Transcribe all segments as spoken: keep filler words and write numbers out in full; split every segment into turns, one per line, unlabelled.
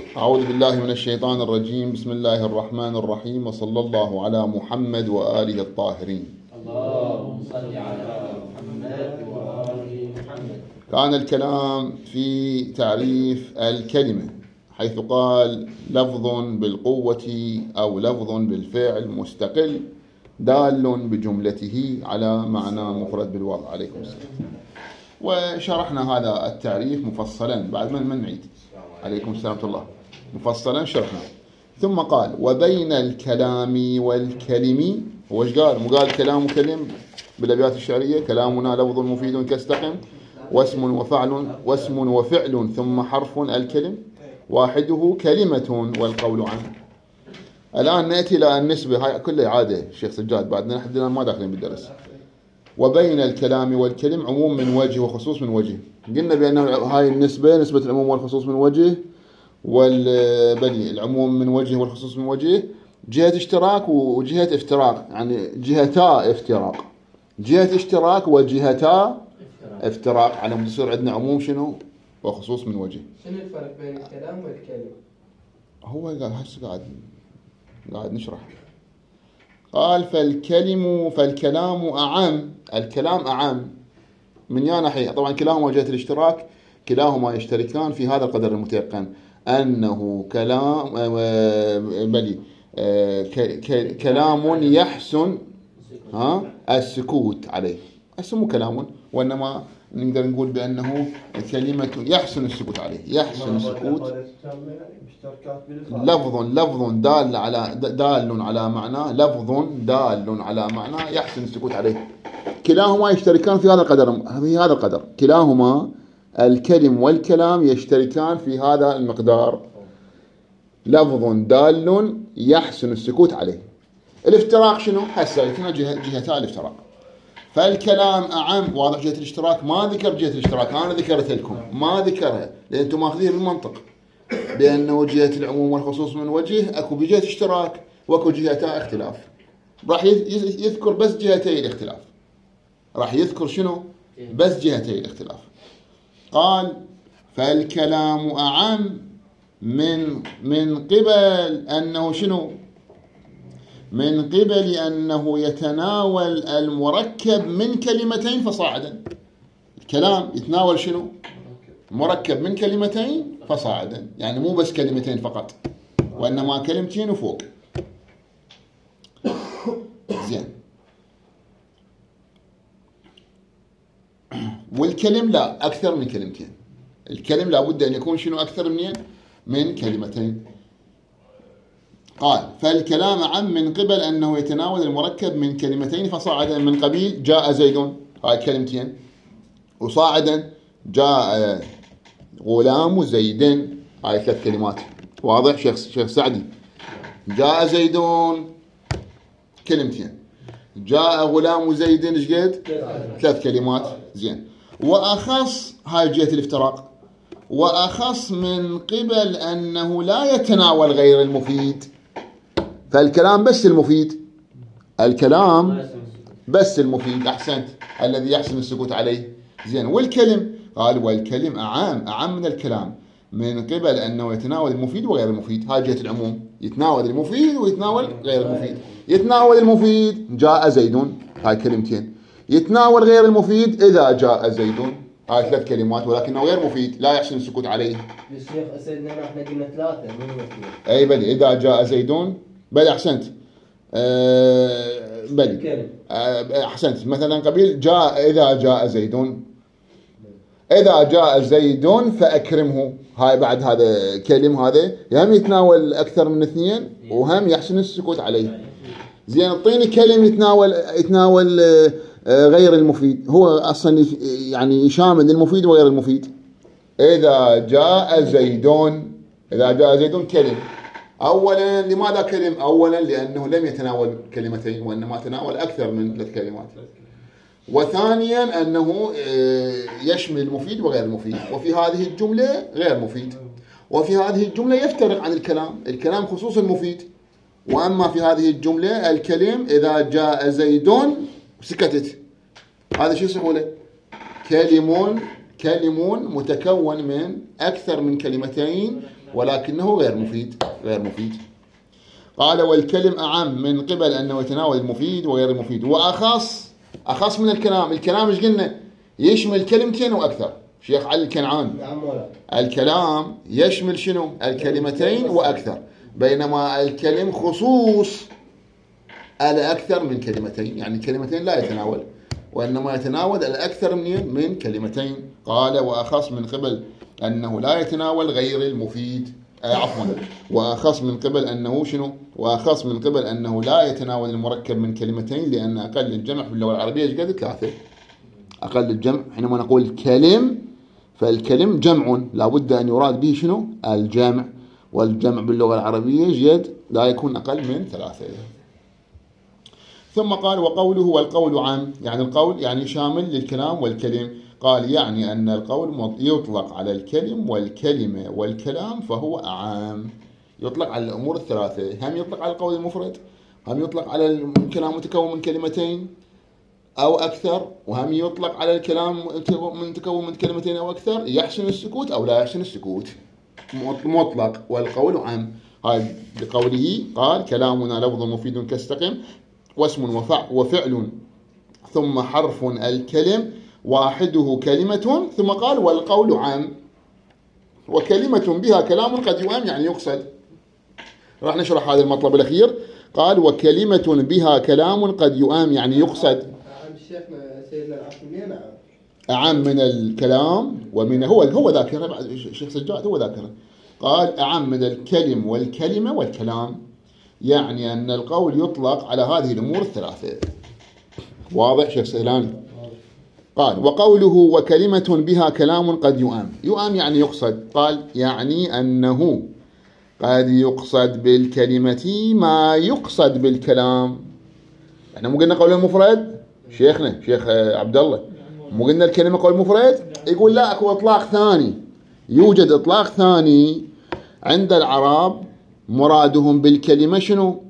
أعوذ بالله من الشيطان الرجيم. بسم الله الرحمن الرحيم، وصلى الله على محمد وآله الطاهرين.
اللهم صل على محمد وآل محمد.
كان الكلام في تعريف الكلمة، حيث قال لفظ بالقوة أو لفظ بالفعل مستقل دال بجملته على معنى مفرد بالوضع. عليكم السلام. وشرحنا هذا التعريف مفصلا بعد من من نعيد. عليكم السلام ورحمة الله. مفصلا شرحنا. ثم قال وبين الكلام والكلم. هو ايش قال؟ مو قال كلام وكلم بالابيات الشعريه؟ كلامنا لفظ مفيد كاستقم واسم وفعل واسم وفعل ثم حرف الكلم واحده كلمه والقول عنه. الان ناتي الى النسبه، هاي كلها عاده الشيخ سجاد، بعدنا لحد الان ما داخلين بالدرس. وبين الكلام والكلم عموم من وجه وخصوص من وجه. قلنا بأن هاي النسبة نسبة العموم والخصوص من وجه، والبني العموم من وجه والخصوص من وجه، جهة اشتراك وجهة افتراق، يعني جهتا افتراق، جهة اشتراك وجهتا افتراق، على مود يصير عندنا عموم شنو وخصوص من وجه.
شنو الفرق بين الكلام والكلم؟
هو قال هسه قاعد قاعد نشرح. قال فالكلم فالكلام أعم، الكلام أعم من يا ناحية. طبعا كلاهما جهة الاشتراك، كلاهما يشتركان في هذا القدر المتيقن أنه كلام بلي كلام يحسن ها السكوت عليه. اسمه كلام، وإنما نقدر نقول بأنه كلمة يحسن السكوت عليه، يحسن السكوت. لفظ لفظ دال على دال على معنى، لفظ دال على معنى يحسن السكوت عليه. كلاهما يشتركان في هذا القدر، في هذا القدر كلاهما الكلم والكلام يشتركان في هذا المقدار. لفظ دال يحسن السكوت عليه. الافتراق شنو؟ حسيتنا جهتا الافتراق. فالكلام أعم، واضح جهة الاشتراك، ما ذكر جهة الاشتراك، أنا ذكرت لكم ما ذكرها لأن أنتم ماخذين بالمنطق بأنه جهة العموم والخصوص من وجه أكو بجهة اشتراك وأكو جهتا اختلاف. راح يذكر بس جهتي الاختلاف، راح يذكر شنو؟ بس جهتي الاختلاف. قال فالكلام أعم من من قبل أنه شنو؟ من قبل أنه يتناول المركب من كلمتين فصاعدا. الكلام يتناول شنو؟ مركب من كلمتين فصاعدا، يعني مو بس كلمتين فقط، وإنما كلمتين وفوق. زين. والكلم لا، أكثر من كلمتين. الكلم لا بد أن يكون شنو؟ أكثر من من كلمتين. قال فالكلام عم من قبل أنه يتناول المركب من كلمتين فصاعدا. من قبيل جاء زيد، هاي كلمتين، وصاعدا جاء غلام زيد، هاي ثلاث كلمات. واضح شيخ شيخ سعدي؟ جاء زيد كلمتين، جاء غلام زيد ايش قد؟ ثلاث كلمات. زين. وأخص، هاي جهة الافتراق، وأخص من قبل أنه لا يتناول غير المفيد. فالكلام بس المفيد، الكلام بس المفيد. أحسنت، الذي يحسن السكوت عليه. زين. والكلم، قال والكلم أعام، أعام من الكلام من قبل أنه يتناول المفيد وغير المفيد. هاي جهة العموم، يتناول المفيد ويتناول غير المفيد. يتناول المفيد جاء زيد، هاي كلمتين. يتناول غير المفيد إذا جاء زيد، هاي ثلاث كلمات، ولكنه غير مفيد لا يحسن السكوت عليه.
الشيخ سيدنا احنا قلنا ثلاثة مو اثنين.
أي بلي، إذا جاء زيدون، بلي أحسنت. أه بلي أه أحسنت. مثلا قبيل جاء، إذا جاء زيدون، إذا جاء زيدون فأكرمه. هاي بعد هذا كلم، هذا هم يتناول أكثر من اثنين وهم يحسن السكوت عليه. زين. اعطيني كلم يتناول يتناول غير المفيد، هو أصلا يعني شامل المفيد وغير المفيد. إذا جاء زيدون، إذا جاء زيدون كلم. أولا لماذا كلم؟ أولا لأنه لم يتناول كلمتين وإنما تناول أكثر من ثلاث كلمات. وثانيا أنه يشمل المفيد وغير المفيد، وفي هذه الجملة غير مفيد، وفي هذه الجملة يفترق عن الكلام. الكلام خصوص المفيد، وأما في هذه الجملة الكلم إذا جاء زيدون سكتت، هذا شو سهولة؟ كلم كلم متكون من أكثر من كلمتين ولكنه غير مفيد غير مفيد. قال والكلم أعم من قبل أنه يتناول المفيد وغير المفيد، وأخص أخص من الكلام. الكلام إيش قلنا؟ يشمل كلمتين وأكثر. شيخ علي الكنعان، الكلام يشمل شنو؟ الكلمتين وأكثر، بينما الكلم خصوص على أكثر من كلمتين، يعني كلمتين لا يتناول، وإنما يتناول الأكثر من من كلمتين. قال وأخص من قبل أنه لا يتناول غير المفيد، آه عفوا وأخص من قبل أنه شنو؟ وأخص من قبل أنه لا يتناول المركب من كلمتين، لأن أقل الجمع في اللغة العربية إيش قد؟ ثلاثة. أقل الجمع حينما نقول كلم، فالكلم جمع لابد أن يراد به شنو؟ الجمع، والجمع باللغة العربية جد لا يكون أقل من ثلاثة. ثم قال وقوله والقول عام، يعني القول يعني شامل للكلام والكلم. قال يعني أن القول يطلق على الكلم والكلمة والكلام فهو عام، يطلق على الأمور الثلاثة، هم يطلق على القول المفرد، هم يطلق على الكلام متكون من كلمتين أو أكثر، وهم يطلق على الكلام متكون من كلمتين أو أكثر، يحسن السكوت أو لا يحسن السكوت، مطلق. والقول عام. هذا بقوله قال كلامنا لفظ مفيد كاستقم واسم وفعل ثم حرف الكلم واحده كلمة، ثم قال والقول عام وكلمة بها كلام قد يؤام يعني يقصد. راح نشرح هذا المطلب الأخير. قال وكلمة بها كلام قد يؤام يعني يقصد. أعم من الكلام ومن هو هو ذاكرة الشيخ سجاد هو ذاكرة. قال أعم من الكلم والكلمة والكلام، يعني أن القول يطلق على هذه الأمور الثلاثة. واضح شيخ سهلاني؟ قال وقوله وكلمة بها كلام قد يؤام، يؤام يعني يقصد. قال يعني أنه قد يقصد بالكلمة ما يقصد بالكلام. احنا مو قلنا قول المفرد شيخنا شيخ عبد الله، مو قلنا الكلمة قول مفرد؟ يقول لا، اكو اطلاق ثاني، يوجد اطلاق ثاني عند العرب مرادهم بالكلمة شنو؟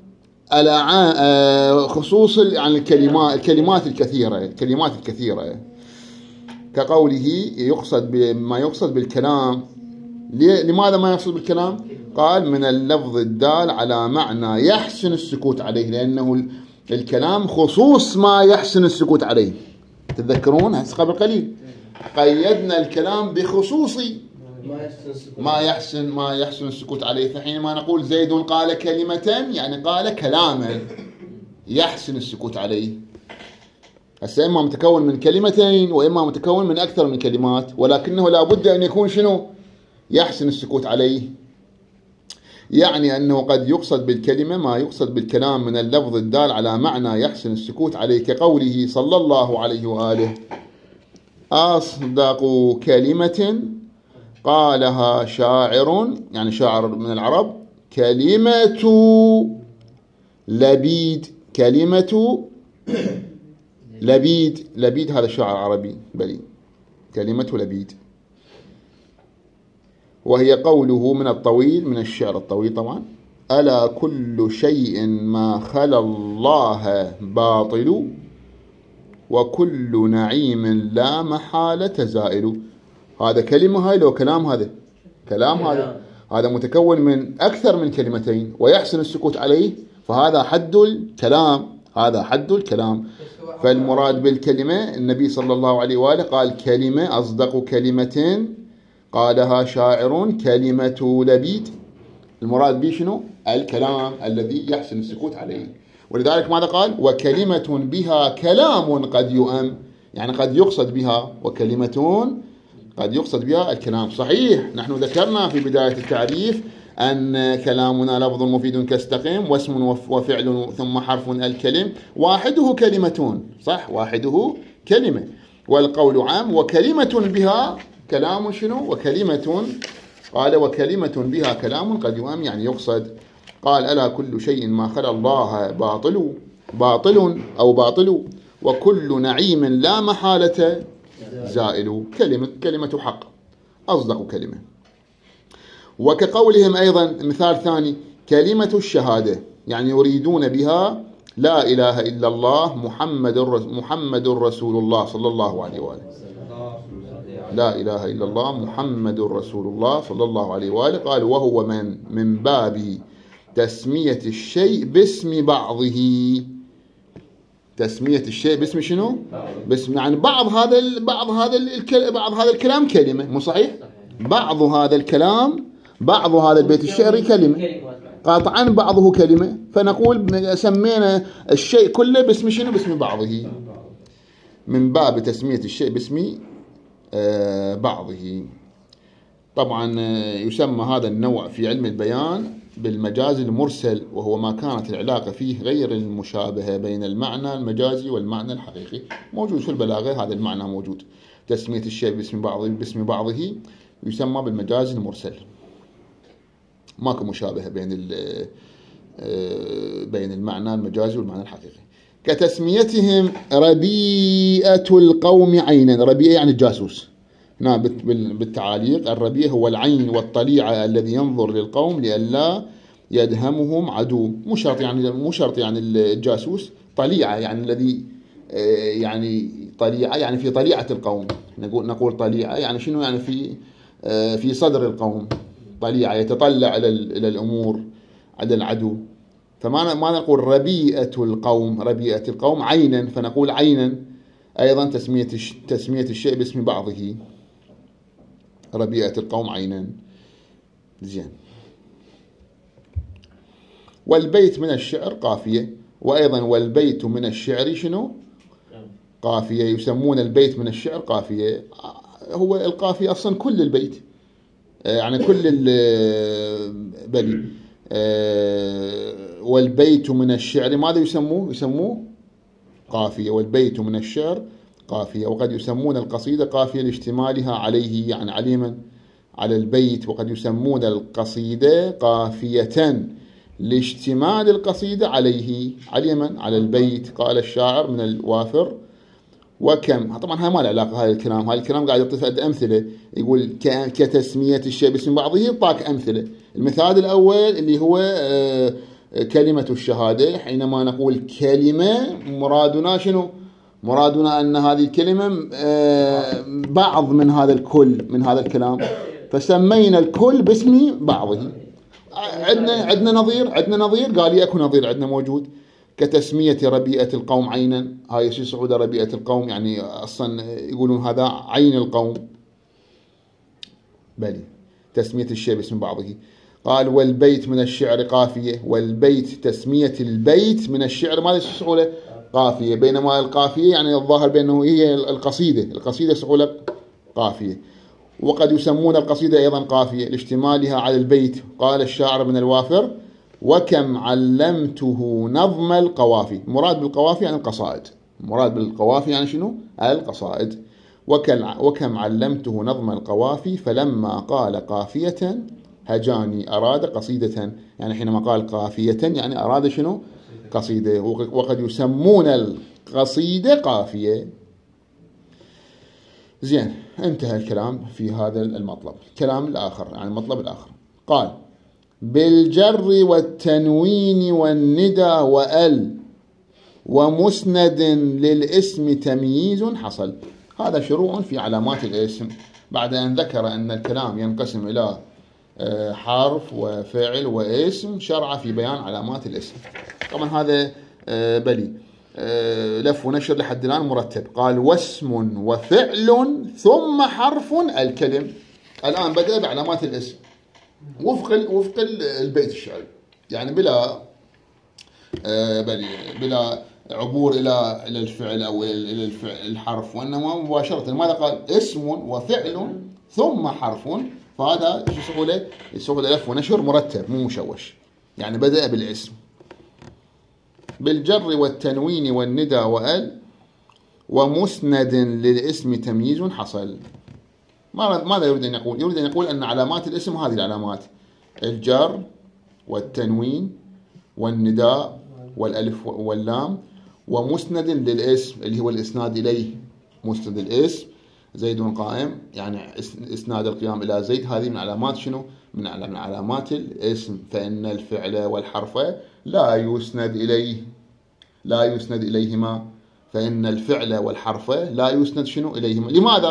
خصوص يعني الكلمات الكلمات الكثيرة الكلمات الكثيرة كقوله يقصد بما يقصد بالكلام. لماذا ما يقصد بالكلام؟ قال من اللفظ الدال على معنى يحسن السكوت عليه، لأنه الكلام خصوص ما يحسن السكوت عليه. تتذكرون قبل قليل قيدنا الكلام بخصوصي ما يحسن ما يحسن السكوت عليه. فحينما نقول زيد قال كلمة يعني قال كلاما يحسن السكوت عليه. هسه إما متكون من كلمتين وإما متكون من أكثر من كلمات، ولكنه لا بد أن يكون شنو؟ يحسن السكوت عليه. يعني أنه قد يقصد بالكلمة ما يقصد بالكلام من اللفظ الدال على معنى يحسن السكوت عليه، كقوله صلى الله عليه وآله أصدق كلمة قالها شاعر، يعني شاعر من العرب، كلمة لبيد. كلمة لبيد لبيد هذا شاعر عربي بليد، كلمة لبيد، وهي قوله من الطويل من الشعر الطويل طبعا: ألا كل شيء ما خلا الله باطل وكل نعيم لا محالة زائل. هذا كلمة هاي لو كلام، هذا كلام، هذا هذا متكون من أكثر من كلمتين ويحسن السكوت عليه، فهذا حد الكلام، هذا حد الكلام. فالمراد بالكلمة النبي صلى الله عليه وآله قال كلمة أصدق كلمة قالها شاعر كلمة لبيد. المراد به شنو؟ الكلام الذي يحسن السكوت عليه. ولذلك ماذا قال؟ وكلمة بها كلام قد يؤم، يعني قد يقصد بها، وكلمة قد يقصد بها الكلام. صحيح نحن ذكرنا في بداية التعريف أن كلامنا لفظ مفيد كاستقم واسم وفعل ثم حرف الكلم واحده كلمة، صح، واحده كلمة. والقول عام وكلمة بها كلام شنو؟ وكلمة، قال وكلمة بها كلام قد يؤم يعني يقصد. قال ألا كل شيء ما خلا الله باطل باطل أو باطل وكل نعيم لا محالة زائل. كلمة كلمة حق أصدق كلمة. وكقولهم أيضا مثال ثاني كلمة الشهادة، يعني يريدون بها لا إله إلا الله محمد محمد رسول الله صلى الله عليه وآله. لا إله إلا الله محمد رسول الله صلى الله عليه وآله. قال وهو من من باب تسمية الشيء باسم بعضه. تسمية الشيء باسم شنو؟ باسم يعني بعض هذا بعض هذا الكلام بعض هذا الكلام كلمة، مو صحيح؟ بعض هذا الكلام بعض هذا البيت الشعري كلمة، قاطعا بعضه كلمة، فنقول سمينا الشيء كله باسم شنو؟ باسم بعضه. من باب تسمية الشيء باسم بعضه. طبعا يسمى هذا النوع في علم البيان بالمجاز المرسل، وهو ما كانت العلاقة فيه غير المشابهة بين المعنى المجازي والمعنى الحقيقي. موجود في البلاغة هذا المعنى موجود. تسمية الشيء باسم بعضه باسم بعضه يسمى بالمجاز المرسل، ماكو مشابهة بين بين المعنى المجازي والمعنى الحقيقي. كتسميتهم ربيئة القوم عينا. ربيئة يعني الجاسوس. هنا بالتعاليق الربيع هو العين والطليعة الذي ينظر للقوم لئلا يدهمهم عدو. مو شرط يعني مو شرط يعني الجاسوس. طليعة يعني الذي يعني طليعة يعني في طليعة القوم. نقول نقول طليعة يعني شنو؟ يعني في في صدر القوم. طليعة يتطلع إلى إلى الأمور على العدو. فما ما نقول ربيئة القوم. ربيئة القوم عينا، فنقول عينا أيضا تسمية تسمية الشيء باسم بعضه. ربيئة القوم عينا. زين. والبيت من الشعر قافية. وأيضا والبيت من الشعر شنو؟ قافية. يسمون البيت من الشعر قافية. هو القافية أصلا كل البيت، يعني كل بلي. والبيت من الشعر ماذا يسموه؟ يسموه قافية. والبيت من الشعر قافية. وقد يسمون القصيدة قافية لاشتمالها عليه، يعني عليما على البيت. وقد يسمون القصيدة قافية لاشتمال القصيدة عليه، عليما على البيت. قال الشاعر من الوافر وكم. طبعا هاي ما له علاقة هاي الكلام. هاي الكلام قاعد يعطي أمثلة. يقول كتسمية الشيء باسم بعضه. يعطاك أمثلة. المثال الأول اللي هو كلمة الشهادة. حينما نقول كلمة مرادنا شنو؟ مرادنا أن هذه الكلمة بعض من هذا الكل من هذا الكلام، فسمينا الكل باسم بعضه. عندنا عندنا نظير عندنا نظير قال لي أكو نظير عندنا موجود. كتسمية ربيئة القوم عينا. هاي شو سعودة ربيئة القوم يعني أصلا يقولون هذا عين القوم. بلي تسمية الشيء باسم بعضه. قال والبيت من الشعر قافية. والبيت تسمية البيت من الشعر ماذا سعودة؟ قافية. بينما القافية يعني الظاهر بأنه هي القصيدة. القصيدة سعودة قافية. وقد يسمون القصيدة أيضا قافية لاشتمالها على البيت. قال الشاعر من الوافر وكم علمته نظم القوافي. مراد بالقوافي يعني القصائد. مراد بالقوافي يعني شنو؟ القصائد. وكم علمته نظم القوافي فلما قال قافية هجاني. أراد قصيدة، يعني حينما قال قافية يعني أراد شنو؟ قصيدة. وقد يسمون القصيدة قافية. زين. انتهى الكلام في هذا المطلب. كلام الآخر يعني المطلب الآخر. قال بالجر والتنوين والندى وأل ومسند للاسم تمييز حصل. هذا شروع في علامات الاسم، بعد أن ذكر أن الكلام ينقسم إلى حرف وفعل واسم، شرع في بيان علامات الاسم. طبعا هذا بلي لف ونشر لحد الآن مرتب. قال واسم وفعل ثم حرف الكلم. الآن بدأ بعلامات الاسم وفق وفق البيت الشعري، يعني بلا بلي بلا عبور إلى إلى الفعل أو إلى الفعل الحرف، وإنما مباشرة. ماذا قال؟ اسم وفعل ثم حرف. فهذا شو سهولة؟ سهولة لف ونشر مرتب مو مشوش، يعني بدأ بالاسم. بالجر والتنوين والندى وأل ومسند للاسم تمييز حصل. ماذا يريد أن يقول؟ يريد أن يقول أن علامات الاسم هذه العلامات: الجر والتنوين والنداء والألف واللام، ومسند للاسم اللي هو الإسناد إليه. مسند الاسم زيد قائم، يعني إسناد القيام إلى زيد. هذه من علامات شنو؟ من علامات الاسم. فإن الفعل والحرف لا يسند إليه، لا يسند إليهما. فإن الفعل والحرف لا يسند شنو إليهما. لماذا؟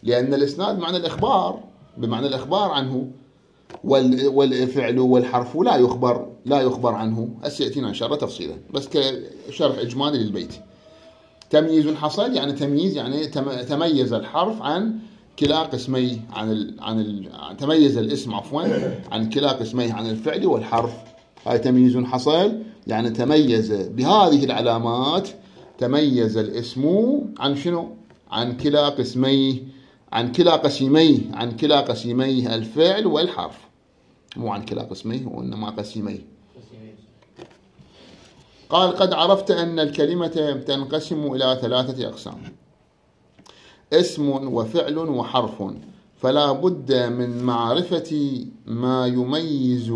لأن الإسناد معنى الإخبار، بمعنى الإخبار عنه، والفعل والحرف لا يخبر لا يخبر عنه. هسه يأتينا إن شاء الله تفصيلا، بس كشرح إجمالي للبيت. تمييز حصل يعني تمييز يعني تميز الحرف عن كلا قسميه، عن ال عن ال تميز الاسم عفوا عن كلا قسميه، عن الفعل والحرف. هاي تمييز حصل يعني تميز بهذه العلامات، تميز الاسم عن شنو؟ عن كلا قسميه، عن كلا قسيميه عن كلا قسيميه الفعل والحرف، مو عن كلا قسميه وإنما قسيميه. قال قد عرفت أن الكلمة تنقسم إلى ثلاثة أقسام: اسم وفعل وحرف، فلا بد من معرفة ما يميز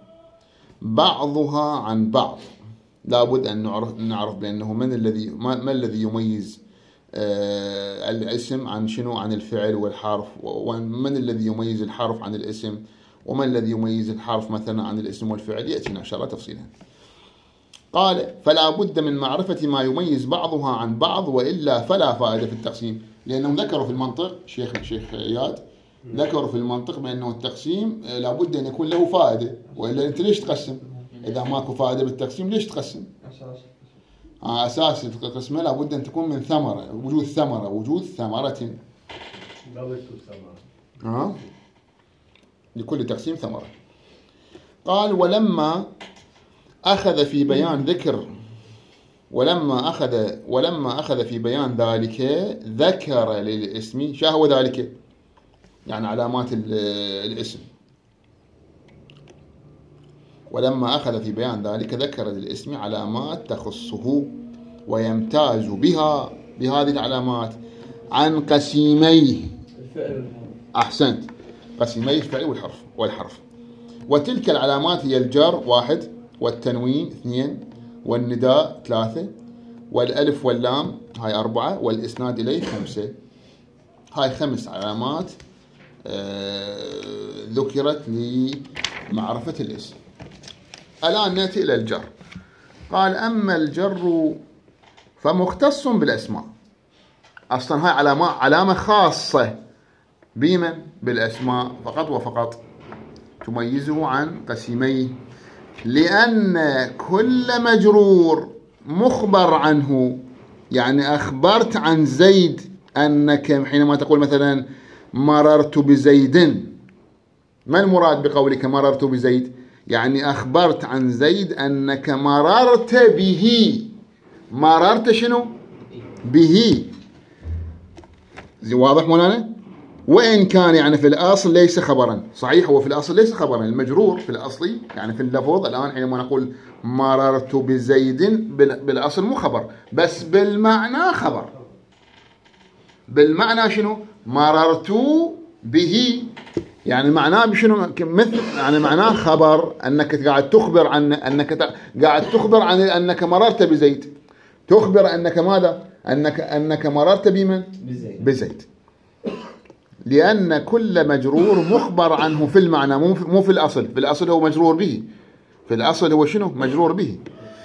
بعضها عن بعض. لا بد أن نعرف, نعرف بأنه من الذي ما, ما الذي يميز آه الاسم عن شنو؟ عن الفعل والحرف، ومن الذي يميز الحرف عن الاسم، ومن الذي يميز الحرف مثلا عن الاسم والفعل. يأتينا إن شاء الله تفصيلا. قال فلا بد من معرفة ما يميز بعضها عن بعض، وإلا فلا فائدة في التقسيم. لأنهم ذكروا في المنطق، شيخ شيخ إياد ذكروا في المنطق بأنه التقسيم لا بد أن يكون له فائدة، وإلا أنت ليش تقسم؟ إذا ماكو فائدة بالتقسيم ليش تقسم؟ أساس القسمة لا بد أن تكون من ثمرة، وجود ثمرة، وجود ثمرة. ها لكل تقسيم ثمرة. قال ولما أخذ في بيان ذكر ولما أخذ ولما أخذ في بيان ذلك ذكر للاسم. شا هو ذلك؟ يعني علامات الاسم. ولما أخذ في بيان ذلك ذكر للاسم علامات تخصه ويمتاز بها بهذه العلامات عن قسيميه. أحسنت، قسيمي الفعل والحرف والحرف. وتلك العلامات هي الجر واحد، والتنوين اثنين، والنداء ثلاثة، والألف واللام هاي أربعة، والإسناد إليه خمسة. هاي خمس علامات آه ذكرت لمعرفة الاسم. الآن نأتي إلى الجر. قال أما الجر فمختص بالأسماء. أصلا هاي علامة علامة خاصة بمن؟ بالأسماء فقط وفقط، تميزه عن قسيميه. لأن كل مجرور مخبر عنه، يعني أخبرت عن زيد أنك حينما تقول مثلا مررت بزيد، ما المراد بقولك مررت بزيد؟ يعني أخبرت عن زيد أنك مررت به. مررت شنو؟ به. واضح مولانا؟ وإن كان يعني في الأصل ليس خبرا. صحيح هو في الأصل ليس خبرا، المجرور في الأصل يعني في اللفظ الآن حينما نقول مررت بزيد بالأصل مو خبر، بس بالمعنى خبر. بالمعنى شنو؟ مررت به، يعني معناه بشنو؟ مثل يعني معناه خبر، أنك قاعد تخبر عن أنك قاعد تخبر عن أنك مررت بزيد. تخبر أنك ماذا؟ أنك أنك مررت بمن؟ بزيد. بزيد. لأن كل مجرور مخبر عنه في المعنى، مو مو في الأصل. في الأصل هو مجرور به، في الأصل هو شنو؟ مجرور به.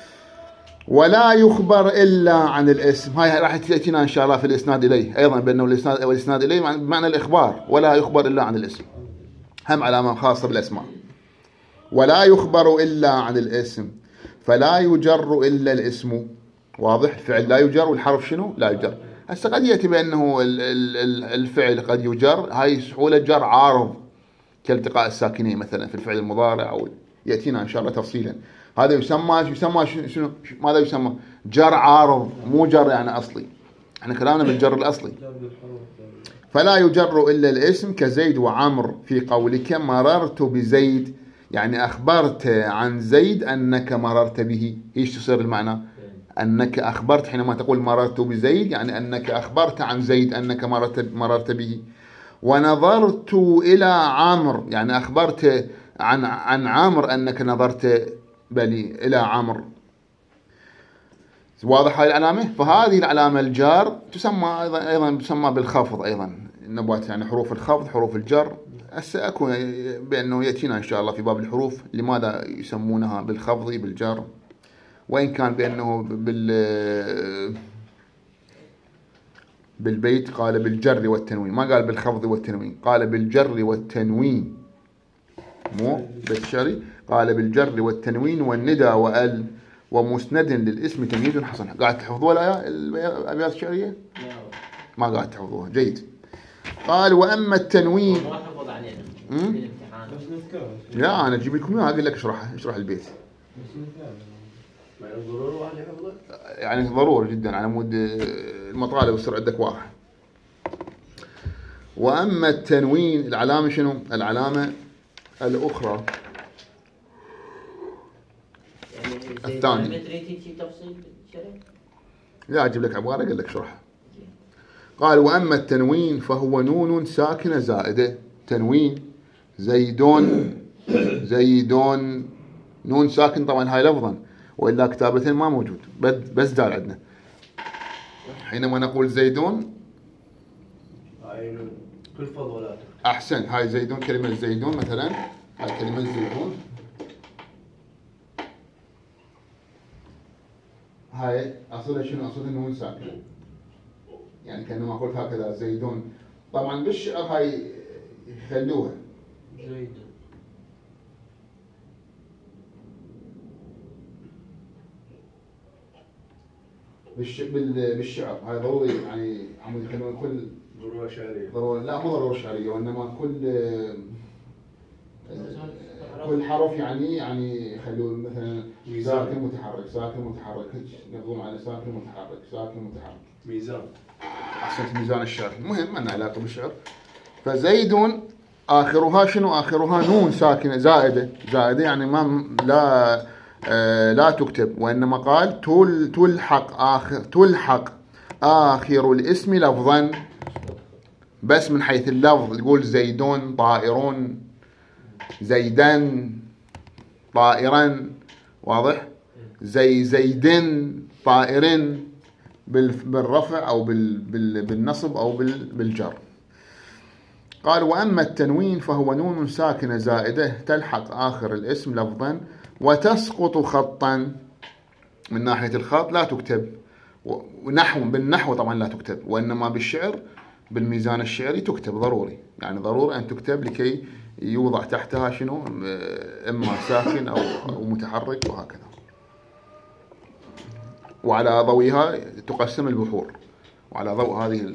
ولا يخبر إلا عن الاسم. هاي راح تأتينا إن شاء الله في الإسناد إليه أيضا، بأنه الإسناد والإسناد إليه بمعنى الإخبار. ولا يخبر إلا عن الاسم، هم علامة خاصة بالأسماء. ولا يخبر إلا عن الاسم، فلا يجر إلا الاسم. واضح؟ الفعل لا يجر، والحرف شنو؟ لا يجر. هسه قد يأتي بأنه الفعل قد يجر، هاي سهولة جر عارض كالتقاء الساكنين مثلا في الفعل المضارع، أو يأتينا إن شاء الله تفصيلا. هذا يسمى يسمى شنو؟ ماذا يسمى؟ جر عارض، مو جر يعني أصلي. احنا كلامنا بالجر الأصلي. فلا يجر إلا الاسم كزيد وعمر في قولك مررت بزيد، يعني أخبرت عن زيد أنك مررت به. إيش تصير المعنى؟ أنك أخبرت حينما تقول مررت بزيد، يعني أنك أخبرت عن زيد أنك مررت مررت به. ونظرت إلى عمر، يعني أخبرت عن عن عمر أنك نظرت بلي إلى عمر. واضح هاي العلامة؟ فهذه العلامة الجار تسمى أيضا أيضا تسمى بالخفض أيضا، النبات يعني حروف الخفض، حروف الجر. هسه أكو بأنه يأتينا إن شاء الله في باب الحروف لماذا يسمونها بالخفض بالجر، وإن كان بأنه بال بالبيت قال بالجر والتنوين، ما قال بالخفض والتنوين، قال بالجر والتنوين مو بالشري، قال بالجر والتنوين والندى وال ومسند للاسم تمييز حسن. قاعد تحفظوا الأبيات الشعرية؟ ما قاعد تحفظوها، جيد. قال وأما التنوين
ما حفظ علينا في الامتحان.
لا أنا أجيب لكم إياها، أقول لك اشرحها، اشرح البيت.
يعني ضروري واحد يحفظه؟
يعني ضروري جدا على مود المطالب يصير عندك واضح. وأما التنوين العلامة شنو؟ العلامة الأخرى
يعني
الثاني.
ما تريد شيء تفصيل بالشرح؟
لا أجيب لك عبارة أقول لك اشرحها. قال وأما التنوين فهو نون ساكنة زائدة. تنوين زيدون زيدون نون ساكن طبعا هاي لفظا، وإلا كتابة ما موجود، بس دال عندنا. حينما نقول زيدون
هاي كل فضلات.
أحسن، هاي زيدون، كلمة زيدون مثلا، هاي كلمة زيدون، هاي أصلها شنو؟ أصلها نون ساكنة، يعني كأنما قلت هكذا زيدون. طبعا بالشعر هاي يخلوها
زيد
بالش... بال... بالشعر هاي ضروري، يعني عم يخلون كل
ضرورة شعرية.
ضروري، لا مو ضرورة شعرية، وإنما كل كل حرف يعني يعني يخلون مثلا ساكن متحرك ساكن متحرك، هيك يقولون على ساكن متحرك ساكن متحرك.
ميزان.
أحسنت، ميزان الشعر. المهم ما لنا علاقة بالشعر. فزيدون آخرها شنو؟ آخرها نون ساكنة زائدة. زائدة يعني ما لا آه لا تكتب، وإنما قال تل تلحق آخر تلحق آخر الاسم لفظا، بس من حيث اللفظ يقول زيدون طائرون، زيدان طائرا، واضح؟ زي زيدن طائرين بالرفع أو بالنصب أو بالجر. قال وأما التنوين فهو نون ساكنة زائدة تلحق آخر الاسم لفظا وتسقط خطا، من ناحية الخط لا تكتب، ونحو بالنحو طبعا لا تكتب، وإنما بالشعر بالميزان الشعري تكتب ضروري، يعني ضروري أن تكتب لكي يوضع تحتها شنو؟ إما ساكن أو, أو متحرك وهكذا. وعلى ضوئها تقسم البحور، وعلى ضوء هذه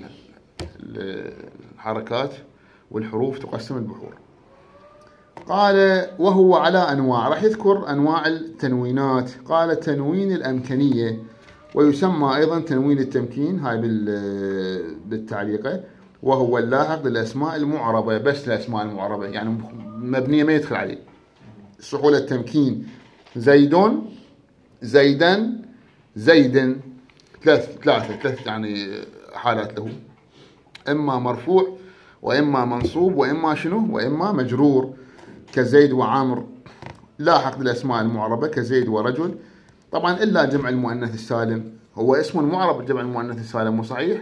الحركات والحروف تقسم البحور. قال وهو على أنواع، راح يذكر أنواع التنوينات. قال التنوين الأمكنية، ويسمى أيضا تنوين التمكين، هاي بالتعليقة، وهو اللاحق للأسماء المعربة، بس الأسماء المعربة يعني مبنية ما يدخل عليه. سهولة التمكين زيدون زيدا زيدا، ثلاث ثلاثة ثلاث يعني حالات له، إما مرفوع وإما منصوب وإما شنو وإما مجرور، كزيد وعامر لاحق للأسماء المعربة كزيد ورجل. طبعا إلا جمع المؤنث السالم، هو اسم معرب جمع المؤنث السالم مو صحيح،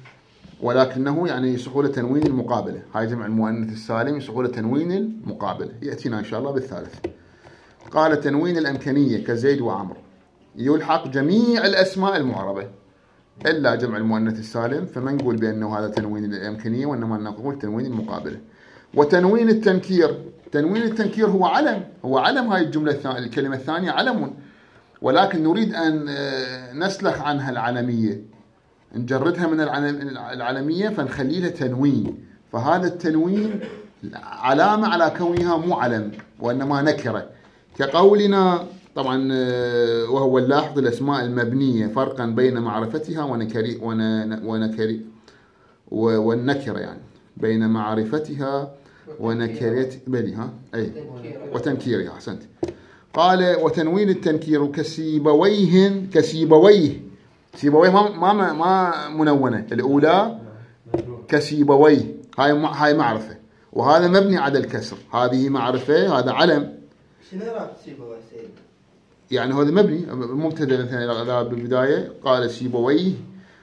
ولكنه يعني سهولة تنوين المقابلة. هاي جمع المؤنث السالم سهولة تنوين المقابلة، يأتينا إن شاء الله بالثالث. قال تنوين الأمكنية كزيد وعمر يلحق جميع الأسماء المعربة إلا جمع المؤنث السالم، فما نقول بأنه هذا تنوين الأمكنية، وإنما نقول تنوين المقابلة. وتنوين التنكير، تنوين التنكير هو علم، هو علم. هاي الجملة الثانية الكلمة الثانية علم، ولكن نريد أن نسلخ عنها العلمية، نجردها من العلمية فنخلي لها تنوين. فهذا التنوين علامة على كونها مو علم وإنما نكرة، كقولنا طبعا وهو اللاحظ الأسماء المبنية فرقا بين معرفتها ونكري ونكري والنكرة، يعني بين معرفتها ونكرت بلها أي وتنكيرها. أحسنت. قال وتنوين التنكير كسيبويه كسيبويه سيبويه ما ما ما منونة، الأولى كسيبويه، هاي هاي معرفة، وهذا مبني على الكسر، هذه معرفة هذا علم.
شنو راب سيبويه سيد؟
يعني هذا مبني مبتدأ مثلا بالبداية قال سيبويه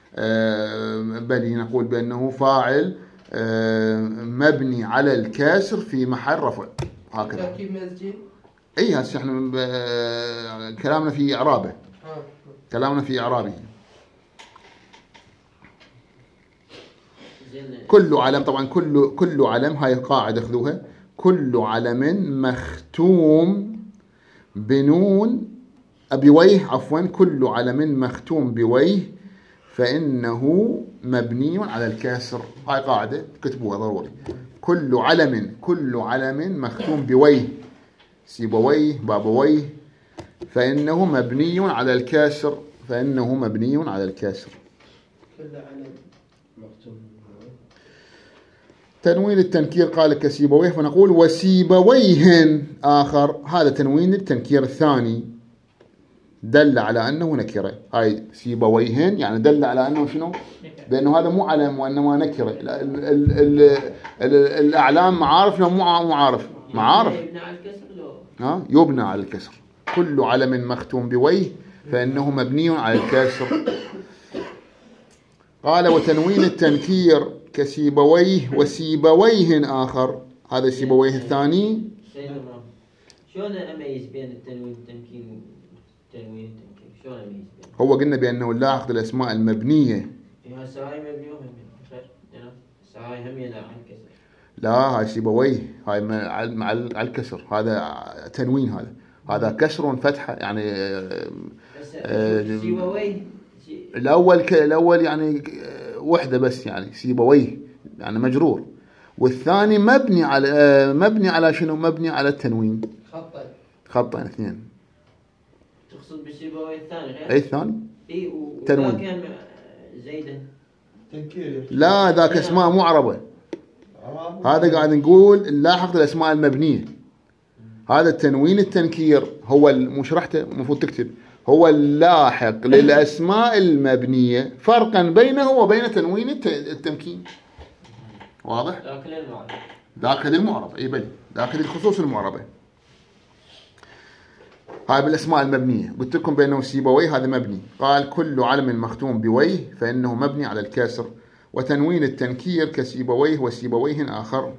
بل نقول بأنه فاعل مبني على الكسر في محل رفع هكذا.
تركيب مسجد.
اي هسه احنا كلامنا في اعرابه، كلامنا في اعرابه. كل علم، طبعا كل كل علم، هاي قاعدة خذوها، كل علم مختوم بنون بويه، عفوا كل علم مختوم بويه فإنه مبني على الكسر. هاي قاعدة كتبوها ضروري. كل علم كل علم مختوم بويه، سيبويه بابويه، فإنه مبني على الكسر، فإنه مبني على الكسر.
كل علم مختوم.
تنوين التنكير قال كسيبويه، فنقول وسيبويه آخر. هذا تنوين التنكير الثاني دل على أنه نكرة. هاي سيبويه يعني دل على أنه شنو؟ بأنه هذا مو علم وإنما نكرة. ال ال ال ال الأعلام معارف لو مو معارف؟ معارف.
يبنى على الكسر لو
ها يبنى على الكسر. كل علم مختوم بويه فإنه مبني على الكسر. قال وتنوين التنكير كسيبويه وسيبويه آخر. هذا سيبويه الثاني.
سيد الله، شلون أميز بين التنوين التنكير والتنوين التنكير؟ شلون أميز بين؟
هو قلنا بأنه لاحظ الأسماء المبنية.
هسه هاي مبنية وهم خير، هسه هاي هم يلا على الكسر.
لا هاي سيبويه، هاي مع على الكسر، هذا تنوين، هذا هذا كسر فتحة يعني.
سيبويه
الأول ك... الأول يعني وحدة بس يعني سيبويه يعني مجرور، والثاني مبني على مبني على شنو؟ مبني على التنوين.
خطين
خطين اثنين.
تقصد بسيبويه الثاني غير؟
أي الثاني؟
اي و...
تنوين.
كان زيدا
تنكير.
لا ذاك اسماء مو عربة. هذا قاعد نقول نلاحظ الأسماء المبنية. هذا التنوين التنكير هو مو شرحته، المفروض تكتب هو اللاحق للأسماء المبنية، فرقا بينه وبين تنوين التمكين. واضح؟
داخل المعربة.
داخل المعربة، اي بل داخل الخصوص المعربة. هاي بالأسماء المبنية. قلت لكم بأنه سيبويه هذا مبني. قال كل علم مختوم بويه فإنه مبني على الكسر. وتنوين التنكير كسيبويه وسيبويه آخر.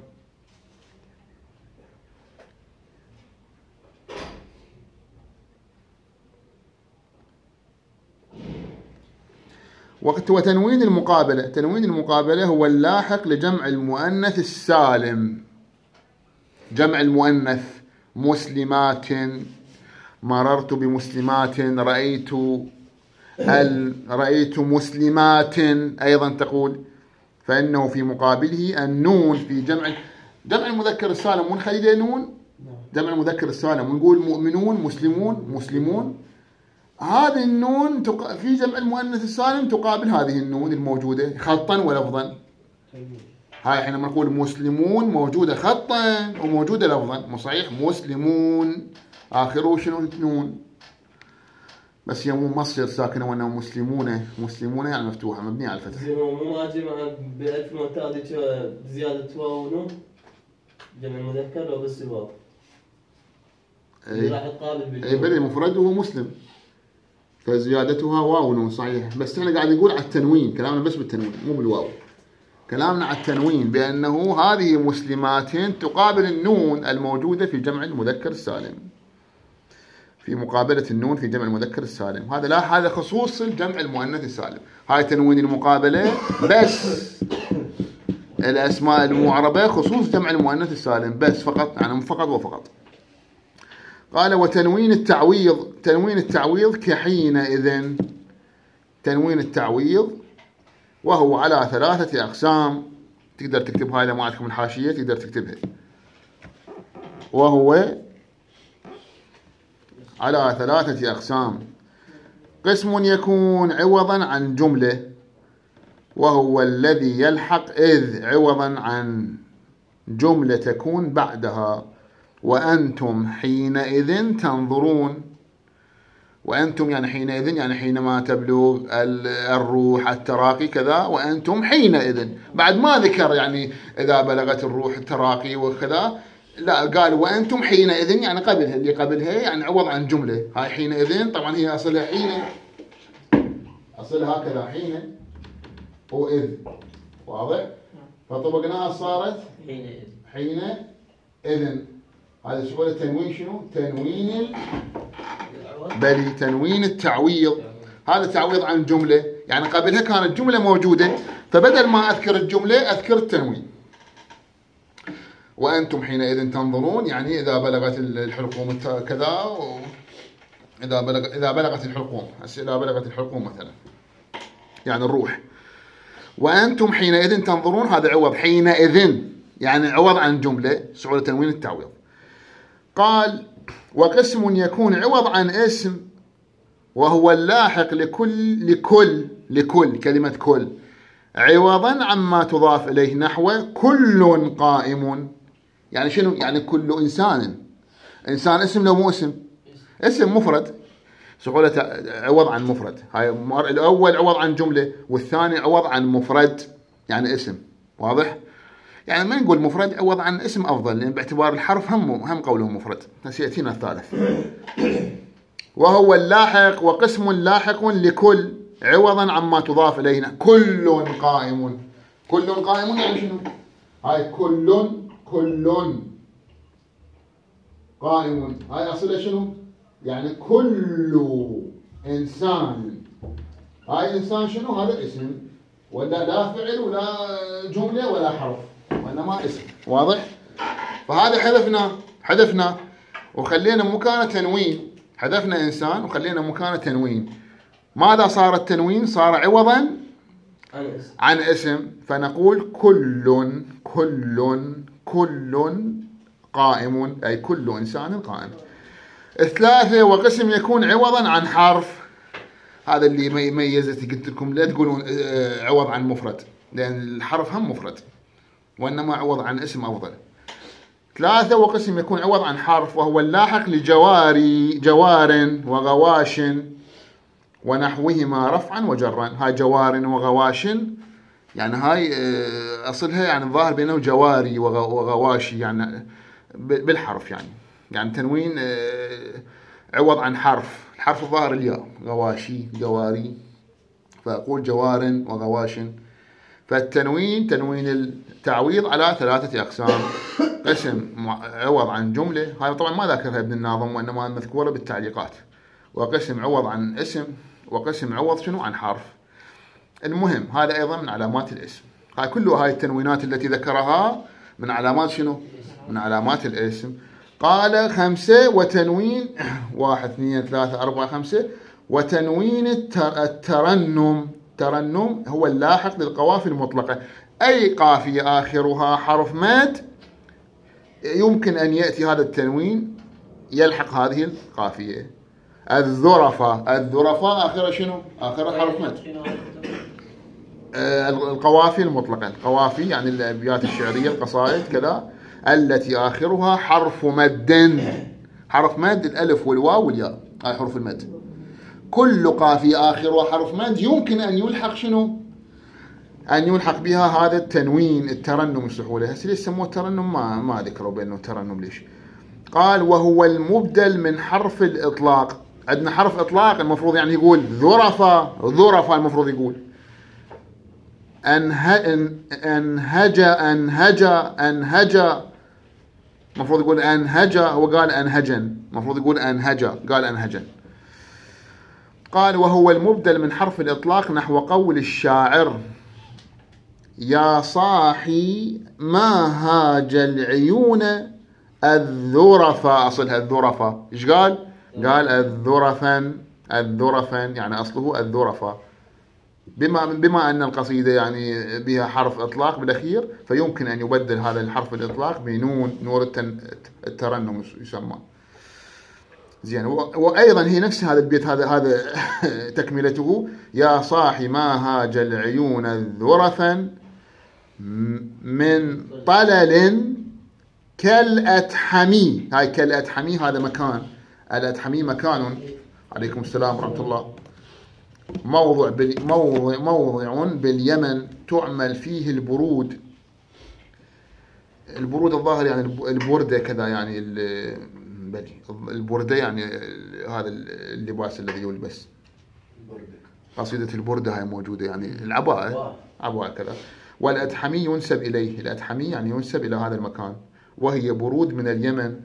وقت وتنوين المقابلة. تنوين المقابلة هو اللاحق لجمع المؤنث السالم. جمع المؤنث مسلمات، مررت بمسلمات، رأيت ال رأيت مسلمات أيضا تقول، فإنه في مقابله النون في جمع جمع المذكر السالم ونخلي نون جمع المذكر السالم ونقول مؤمنون مسلمون مسلمون. هذه النون في جمع المؤنث السالم تقابل هذه النون الموجودة خطا ولفظا. هاي حينما نقول مسلمون موجودة خطا وموجودة لفظا، مو صحيح؟ مسلمون آخره شنو؟ نون، بس هي مو مصدر ساكنة وأنه مسلمون. مسلمون يعني مفتوحة مبنية على الفتح.
زين مو ماجي مع بألف معتادة زيادة واو ونون جمع المذكر لو بس الواو.
اي
راح تقابل بالجمع.
اي بل مفرده مسلم فزيادتها واو ونون صحيح. بس احنا قاعد نقول على التنوين، كلامنا بس بالتنوين مو بالواو. كلامنا على التنوين بأنه هذه مسلمات تقابل النون الموجودة في جمع المذكر السالم، في مقابلة النون في جمع المذكر السالم. هذا لا هذا خصوص الجمع المؤنث السالم. هاي تنوين المقابلة بس الأسماء المعربة خصوص جمع المؤنث السالم بس فقط، يعني فقط وفقط. قال وتنوين التعويض. تنوين التعويض كحينئذ. تنوين التعويض وهو على ثلاثة أقسام. تقدر تكتب هاي لما عندكم الحاشية تقدر تكتبها. وهو على ثلاثة أقسام. قسم يكون عوضا عن جملة وهو الذي يلحق إذ عوضا عن جملة تكون بعدها. وأنتم حينئذ تنظرون. وأنتم يعني حينئذ يعني حينما تبلغ الروح التراقي كذا. وأنتم حينئذ بعد ما ذكر يعني إذا بلغت الروح التراقي وكذا، لا قال وأنتم حينئذ يعني قبلها، اللي قبلها يعني عوض عن جملة. هاي حينئذ طبعا هي أصلها حين، أصلها هكذا حين وإذ. واضح؟ فطبقناها صارت
حينئذ.
حينئذ. هذا شو التنوين؟ شنو؟ تنوين بل تنوين التعويض. هذا تعويض عن جملة، يعني قبلها كانت جملة موجودة، فبدل ما أذكر الجملة أذكر التنوين. وأنتم حينئذ تنظرون، يعني إذا بلغت الحلقوم كذا، إذا بلغ إذا بلغت الحلقوم، إذا بلغت الحلقوم مثلا، يعني الروح. وأنتم حينئذ تنظرون، هذا عوض حينئذ، يعني عوض عن جملة سعود تنوين التعويض. قال وقسم يكون عوض عن اسم وهو اللاحق لكل لكل لكل كلمة كل عوضا عما تضاف إليه، نحو كل قائم. يعني شنو؟ يعني كل إنسان. إنسان اسم لو مو اسم؟ اسم مفرد، سهولة عوض عن مفرد. هاي الأول عوض عن جملة، والثاني عوض عن مفرد يعني اسم. واضح؟ يعني ما نقول مفرد عوض عن اسم أفضل، لأن باعتبار الحرف هم هم قوله مفرد. سيأتينا الثالث. وهو اللاحق، وقسم لاحق لكل عوضا عما تضاف إلينا، كل قائم. كل قائم يعني شنو؟ هاي كل كل قائم، هاي أصلها شنو؟ يعني كل إنسان. هاي إنسان شنو؟ هذا اسم، ولا لا فعل ولا جملة ولا حرف، وإنما اسم. واضح؟ فهذا حذفنا حذفنا وخلينا مكانه تنوين. حذفنا إنسان وخلينا مكانه تنوين. ماذا صار التنوين؟ صار عوضا
عن اسم.
عن اسم. فنقول كل كل كل قائم، أي كل إنسان قائم. ثلاثة وقسم يكون عوضا عن حرف. هذا اللي يميزت، قلت لكم لا تقولون عوض عن مفرد، لأن الحرف هم مفرد، وإنما عوض عن اسم أفضل. ثلاثة وقسم يكون عوض عن حرف وهو اللاحق لجواري جوار وغواش ونحوهما رفعا وجرا. هاي جوار وغواش، يعني هاي أصلها يعني الظاهر بينه جواري وغواشي، يعني بالحرف، يعني يعني تنوين عوض عن حرف. الحرف الظاهر الياء، غواشي جواري، فأقول جوار وغواش. فالتنوين تنوين التعويض على ثلاثة أقسام. قسم عوض عن جملة، هاي طبعا ما ذكرها ابن الناظم وإنما مذكورة بالتعليقات. وقسم عوض عن اسم، وقسم عوض شنو؟ عن حرف. المهم هذا أيضا من علامات الاسم. هاي كله هاي التنوينات التي ذكرها من علامات شنو؟ من علامات الاسم. قال خمسة وتنوين واحد اثنين ثلاثة أربعة خمسة. وتنوين الترنم. ترنم هو اللاحق للقوافي المطلقة، أي قافية آخرها حرف مد يمكن أن يأتي هذا التنوين يلحق هذه القافية. الذرفة، الذرفة آخرها شنو؟ آخرها حرف مد. آه القوافي المطلقة، القوافي يعني الأبيات الشعرية القصائد كذا التي آخرها حرف مد. حرف مد الألف والواو والياء، هاي حروف المد. كل قافية آخرها حرف مد يمكن أن يلحق شنو؟ أن يلحق بها هذا التنوين الترنم السحولة. هسه ليش سموه الترنم؟ ما ما ذكروا بأنه ترنم ليش. قال وهو المبدل من حرف الإطلاق. عندنا حرف إطلاق المفروض يعني يقول ذرفة، ذرفة المفروض يقول أنه أنهج أنهج أنهج، المفروض يقول أنهج، هو قال أنهجا، المفروض يقول أنهج، قال أنهجا. قال وهو المبدل من حرف الإطلاق نحو قول الشاعر يا صاحي ما هاج العيون الذرفة. أصلها الذرفة. إيش قال؟ قال الذرفا، الذرفا يعني أصله الذرفة. بما بما أن القصيدة يعني بها حرف إطلاق بالأخير، فيمكن أن يبدل هذا الحرف الإطلاق بنون، نور الترنم يسمى. زين. وأيضا هي نفس هذا البيت، هذا هذا تكملته. يا صاحي ما هاج العيون الذرفا من طلل كالأتحمي. هاي كالأتحمي هذا مكان، الأتحمي مكان، عليكم السلام ورحمة الله، موضع موضع موضع باليمن تعمل فيه البرود. البرود الظاهر يعني البردة كذا، يعني البردة يعني هذا اللباس الذي يلبس. قصيدة البردة هاي موجودة، يعني العباءة، عباءة كذا. والأدحمي ينسب إليه، الأدحمي يعني ينسب إلى هذا المكان، وهي برود من اليمن.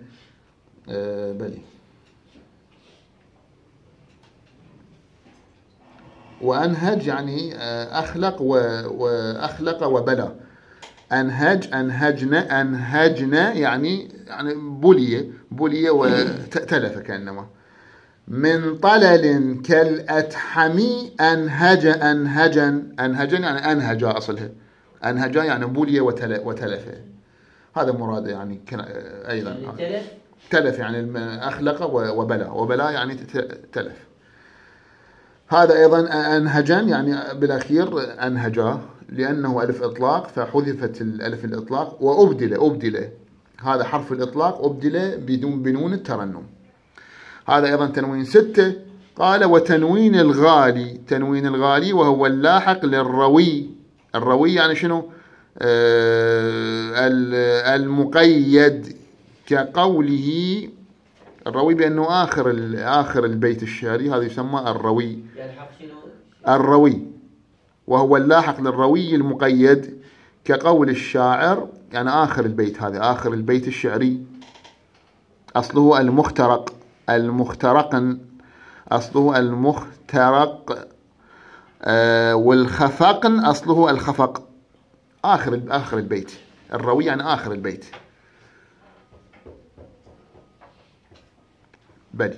آه بلي. وأنهج يعني أخلق وأخلق وبلى. أنهج أنهجنا أنهجنا يعني يعني بلي بلي وتلف كأنما. من طلل كالأتحمي أنهج أنهجا أنهجا يعني أنهجا أصلها أنهجا يعني بلي وتلف. هذا مراده يعني أيضا
يعني
تلف يعني أخلق وبلى وبلى يعني تلف. هذا أيضا أنهجا يعني بالأخير أنهجا لأنه ألف إطلاق فحذفت الألف الإطلاق وأبدل أبدل هذا حرف الإطلاق أبدل بدون بنون الترنم. هذا أيضا تنوين ستة. قال وتنوين الغالي تنوين الغالي وهو اللاحق للروي. الروي يعني شنو؟ آه المقيد كقوله الروي بأنه آخر آخر البيت الشعري هذا يسمى الروي.
يلحق شنو؟
الروي وهو اللاحق للروي المقيد كقول الشاعر يعني آخر البيت هذا آخر البيت الشعري أصله المخترق المخترق أصله المخترق آه والخفقن أصله الخفق آخر آخر البيت. الروي يعني آخر البيت. بلي.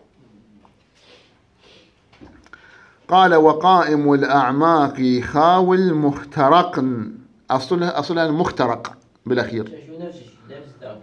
قال وقائم الأعماق خاو المخترق أصلها أصلها المخترق بالأخير.
شو نفس نفس ذاك؟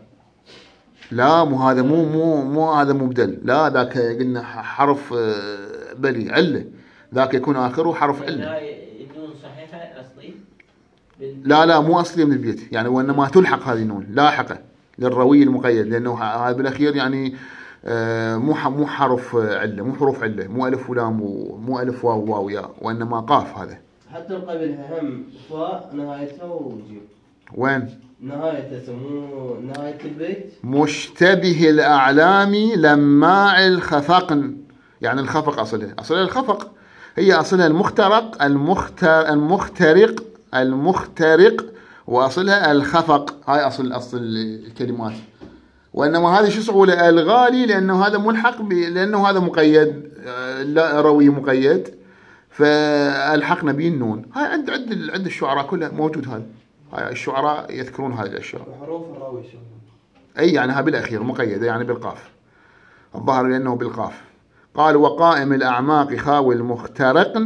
لا مو هذا مو مو مو هذا مبدل. لا ذاك قلنا حرف بلي علة ذاك يكون آخره حرف علة.
النون صحيحة أصلي؟
لا لا مو أصلي من البيت يعني وإنما تلحق هذه النون لاحقة للروي المقيد لأنه هذا بالأخير يعني مو مو حرف علة مو حروف علة مو ألف ولام مو ألف واو واو يا وإنما قاف. هذا
حتى قبلها هم فاء نهايتها وجيم.
وين
نهايته مو نهاية البيت؟
مشتبه الأعلام لماع الخفقن يعني الخفق أصلها أصلها الخفق هي أصلها المخترق المختر المخترق المخترق وأصلها الخفق. هاي أصل أصل الكلمات. وإنما هذا شو صعوله الغالي لأنه هذا ملحق ب... لأنه هذا مقيد لا روي مقيد فالحقنا به النون. هاي عند عند عند الشعراء كلها موجود. هذا هاي الشعراء يذكرون هذه الأشياء.
حروف الراوي شو
أي يعني ها بالأخير مقيدة يعني بالقاف الظاهر لأنه بالقاف. قال وقائم الأعماق خاوي المخترق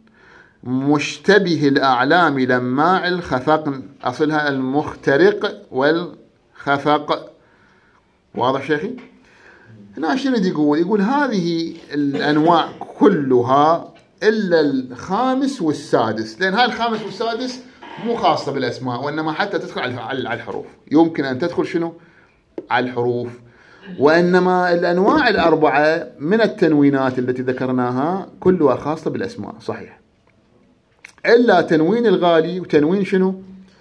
مشتبه الأعلام لماع الخفقن أصلها المخترق والخفق. واضح شيخي؟ هنا شنو يقول؟ يقول هذه الأنواع كلها إلا الخامس والسادس لأن هاي الخامس والسادس مو خاصة بالأسماء وإنما حتى تدخل على الحروف. يمكن أن تدخل شنو؟ على الحروف. وإنما الأنواع الأربعة من التنوينات التي ذكرناها كلها خاصة بالأسماء صحيح إلا تنوين الغالي وتنوين شنو؟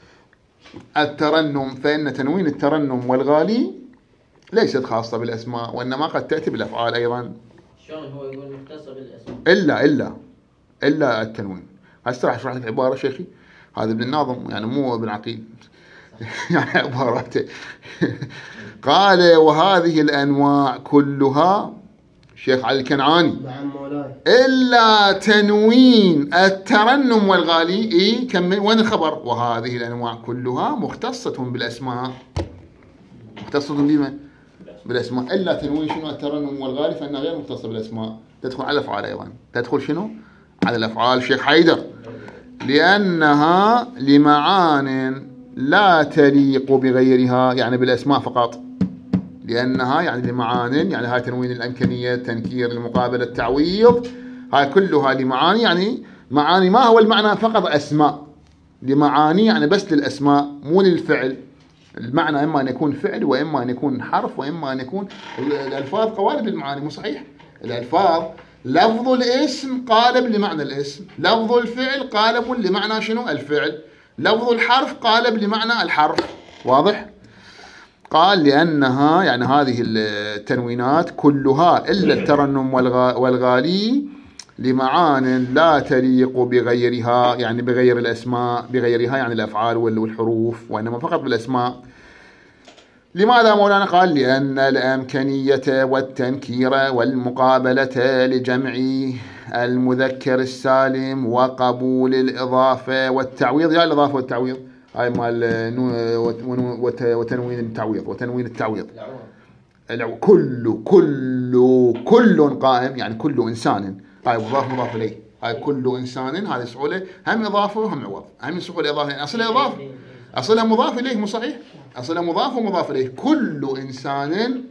الترنم. فإن تنوين الترنم والغالي ليست خاصة بالأسماء وإنما قد تأتي بالأفعال أيضا.
شلون هو يقول مختصة بالأسماء؟
إلا إلا إلا التنوين. هسه راح أشرح لك عبارة شيخي. هذا ابن الناظم يعني مو ابن عقيل يعني عباراته. قال وهذه الأنواع كلها شيخ علي الكنعاني إلا تنوين الترنم والغالي. إيه كمل وين الخبر؟ وهذه الأنواع كلها مختصة بالأسماء مختصة بما بالأسماء إلا تنوين شنو الترنم والغالي فإنها غير مختصة بالأسماء. تدخل على الأفعال أيضا. تدخل شنو على الأفعال شيخ حيدر لأنها لمعان لا تليق بغيرها يعني بالأسماء فقط. لأنها يعني لمعان يعني هاي تنوين الأمكنية التنكير المقابلة التعويض هاي كلها لمعاني يعني معاني ما هو المعنى فقط أسماء. لمعاني يعني بس للأسماء مو للفعل. المعنى إما أن يكون فعل وإما أن يكون حرف وإما أن يكون الألفاظ قوالب المعاني مو صحيح؟ الألفاظ لفظ الاسم قالب لمعنى الاسم لفظ الفعل قالب لمعنى شنو الفعل لفظ الحرف قالب لمعنى الحرف. واضح؟ قال لأنها يعني هذه التنوينات كلها إلا الترنم والغالي لمعان لا تليق بغيرها يعني بغير الأسماء بغيرها يعني الأفعال والحروف وإنما فقط بالأسماء. لماذا مولانا؟ قال لأن الأمكنية والتنكير والمقابلة لجمع المذكر السالم وقبول الإضافة والتعويض. يا الإضافة والتعويض هاي مال وتنوين التعويض وتنوين التعويض. كل كل كل قائم يعني كل إنسان، هاي مضاف مضاف إليه، هاي كل إنسان هذه سهولة، هم إضافة وهم عوض، هم سهولة إضافة، أصلها إضافة أصلها مضاف إليه، مو صحيح؟ أصلها مضاف ومضاف إليه. كل إنسان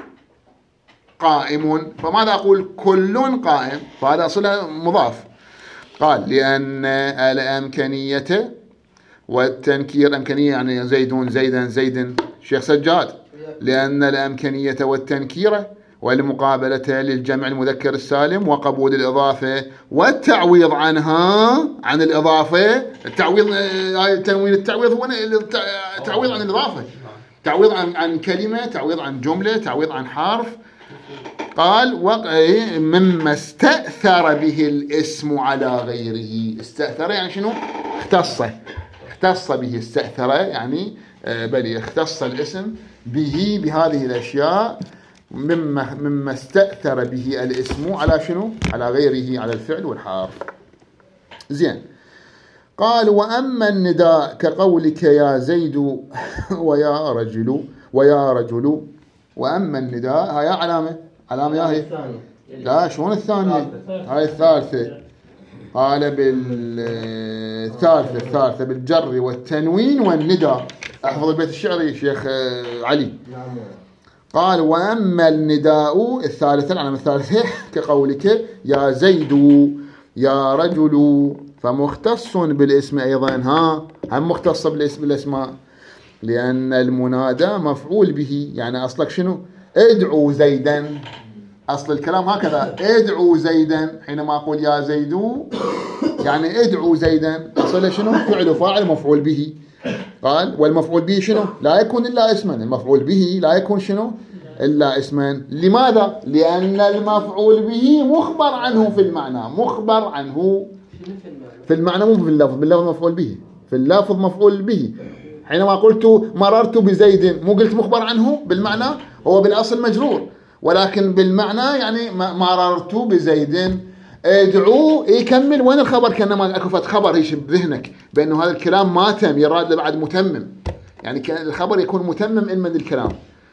قائم، فماذا أقول؟ كل قائم، فهذا أصلها مضاف. قال لأن الأمكنية والتنكير، أمكنية يعني زيدون زيدا زيد شيخ سجاد، لأن الأمكنية والتنكير والمقابلة للجمع المذكر السالم وقبول الإضافة والتعويض عنها عن الإضافة. التعويض هاي تنوين التعويض هو تعويض عن الإضافة، تعويض عن عن كلمة، تعويض عن جملة، تعويض عن حرف. قال مما استأثر به الاسم على غيره. استأثر يعني شنو؟ اختص، اختص به. استأثر يعني بل اختص الاسم به بهذه الأشياء، مما مما استأثر به الاسم على شنو؟ على غيره، على الفعل والحرف. زين. قال وأما النداء كقولك يا زيد ويا رجل ويا رجل. وأما النداء هاي علامة، علامة يا هي. لا شلون الثانية؟ هاي الثالثة. قال بالثالثة، الثالثة بالجر والتنوين والنداء. احفظ البيت الشعري شيخ علي. قال وأما النداء الثالثة، العلامة الثالثة كقولك يا زيد يا رجل، فمختص بالاسم أيضا. ها هم مختص بالاسم بالاسماء، لأن المنادى مفعول به. يعني أصلك شنو؟ ادعو زيدا، أصل الكلام هكذا، ادعو زيدا. حينما أقول يا زيد يعني ادعو زيدا، أصل شنو؟ فعل وفاعل مفعول به. قال والمفعول به شنو؟ لا يكون إلا اسما. المفعول به لا يكون شنو؟ إلا اسما. لماذا؟ لأن المفعول به مخبر عنه في المعنى، مخبر عنه في المعنى، مو في اللفظ. باللفظ مفعول به، في اللفظ مفعول به. حينما قلت مررت بزيد، مو قلت مخبر عنه بالمعنى، هو بالأصل مجرور، ولكن بالمعنى يعني مررت بزيد. ادعو يكمل. وين الخبر؟ كأنما اكو خبر هيش بذهنك بأنه هذا الكلام ما تم، يراد له بعد متمم، يعني الخبر يكون متمم إلما الكلام.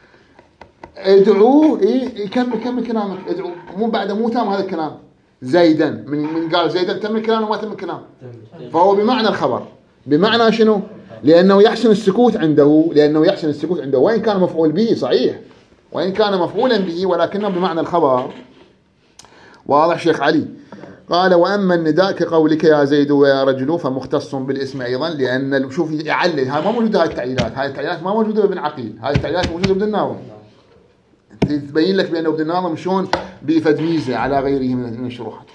ادعو يكمل، كمل كلامك. ادعو مو بعد مو تام هذا الكلام. زيدا، من من قال زيدا تم الكلام وما تم الكلام، فهو بمعنى الخبر. بمعنى شنو؟ لأنه يحسن السكوت عنده، لأنه يحسن السكوت عنده وإن كان مفعول به صحيح، وإن كان مفعولا به، ولكنه بمعنى الخبر. واضح شيخ علي؟ قال وأما النداء كقولك يا زيد ويا رجل فمختص بالاسم أيضا، لأن شوف يعلل. هاي ما موجودة، هاي التعليلات، هاي التعليلات ما موجودة بابن عقيل، هاي التعليلات موجودة بابن الناظم، تبين لك بأنه ابن الناظم شلون بيفد ميزة على غيره من الشروحات.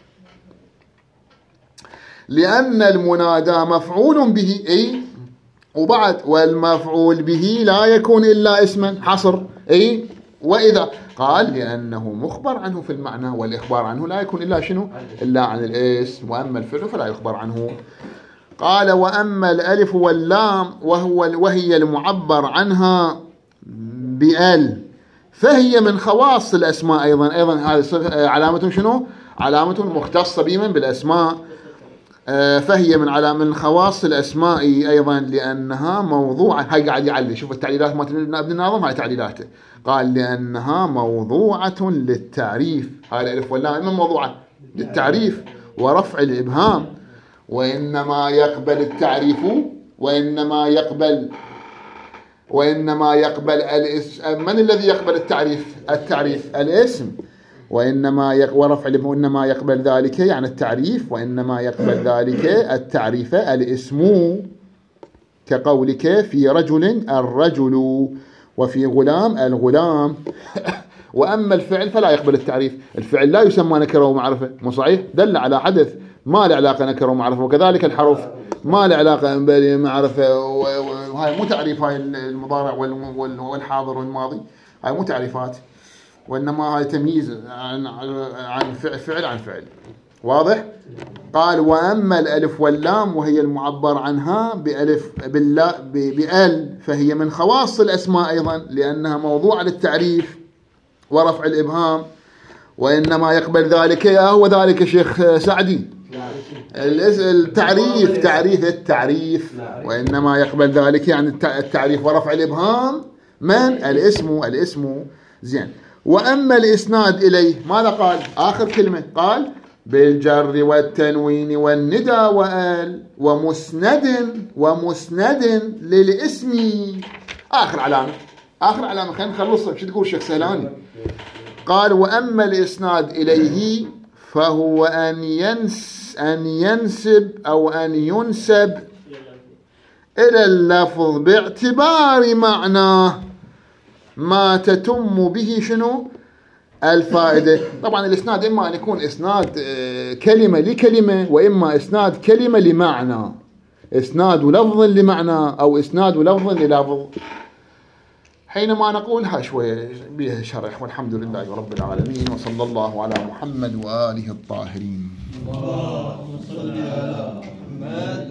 لأن المنادى مفعول به، أي وبعد والمفعول به لا يكون إلا اسما، حصر. أي وإذا قال لأنه مخبر عنه في المعنى، والإخبار عنه لا يكون إلا شنو؟ إلا عن الاسم. وأما الفعل فلا يخبر عنه. قال وأما الألف واللام وهو وهي المعبر عنها بأل، فهي من خواص الأسماء أيضا. أيضا هذه علامة شنو؟ علامة مختصة بمن؟ بالأسماء. فهي من علامة من خواص الأسماء أيضا، لأنها موضوعة. هاي قاعد يعلي، شوف التعليلات ما ابن الناظم، هاي تعليلاته. قال لأنها موضوعة للتعريف. هاي الألف واللام من موضوعة للتعريف ورفع الإبهام، وإنما يقبل التعريف، وإنما يقبل وإنما يقبل الاسم. من الذي يقبل التعريف؟ التعريف الاسم. وإنما يق... ورفع الاسم، وإنما يقبل ذلك يعني التعريف، وإنما يقبل ذلك التعريف الاسم، كقولك في رجل الرجل، وفي غلام الغلام. وأما الفعل فلا يقبل التعريف. الفعل لا يسمى نكرة ومعرفة، مو صحيح؟ دل على حدث ما له علاقة نكرة ومعرفة. وكذلك الحرف ما له علاقة بمعرفة، وهاي مو تعريف. هاي المضارع والحاضر والماضي هاي مو تعريفات، وإنما هاي تمييز عن عن فعل عن فعل. واضح؟ قال وأما الألف واللام وهي المعبر عنها بألف باللا بأل فهي من خواص الأسماء أيضا لأنها موضوع للتعريف ورفع الإبهام، وإنما يقبل ذلك يا هو ذلك شيخ سعدي التعريف تعريف التعريف، وإنما يقبل ذلك يعني التعريف ورفع الإبهام من الاسم الاسم زين. وأما الإسناد إليه ماذا قال؟ آخر كلمة قال بالجر والتنوين والندى وآل ومسند ومسند للاسم. آخر علامة آخر علامة خلينا نخلصها. شو تقول شيخ سهلاني؟ قال وأما الإسناد إليه فهو أن ينس أن ينسب أو أن ينسب إلى اللفظ باعتبار معناه ما تتم به شنو الفائدة. طبعا الإسناد إما أن يكون إسناد كلمة لكلمة، وإما إسناد كلمة لمعنى، إسناد لفظ لمعنى أو إسناد لفظ للفظ. حينما نقولها شوية بها شرح. والحمد لله رب العالمين، وصلى الله على محمد وآله الطاهرين. اللهم صل على محمد.